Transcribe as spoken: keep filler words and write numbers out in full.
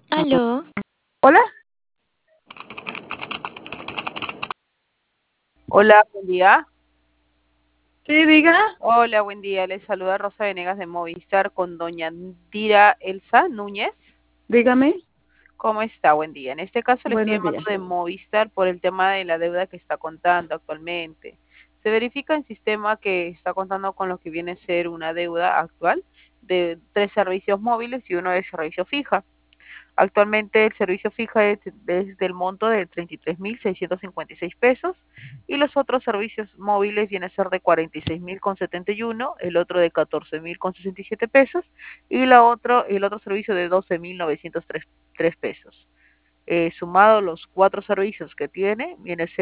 Aló, Hola, hola, buen día. Sí, diga, Hola, buen día. Les saluda Rosa Venegas de Movistar con doña Dira Elsa Núñez. dígame. ¿Cómo está? Buen día. En este caso le estoy Buenos llamando días. de Movistar por el tema de la deuda que está contando actualmente. Se verifica en sistema que está contando con lo que viene a ser una deuda actual de tres servicios móviles y uno de servicio fija. Actualmente el servicio fija es desde el monto de treinta y tres mil seiscientos cincuenta y seis pesos y los otros servicios móviles vienen a ser de cuarenta y seis mil con setenta y uno, el otro de catorce mil con sesenta y siete pesos y la otro, el otro servicio de doce mil novecientos tres pesos. Eh, sumado los cuatro servicios que tiene, viene a ser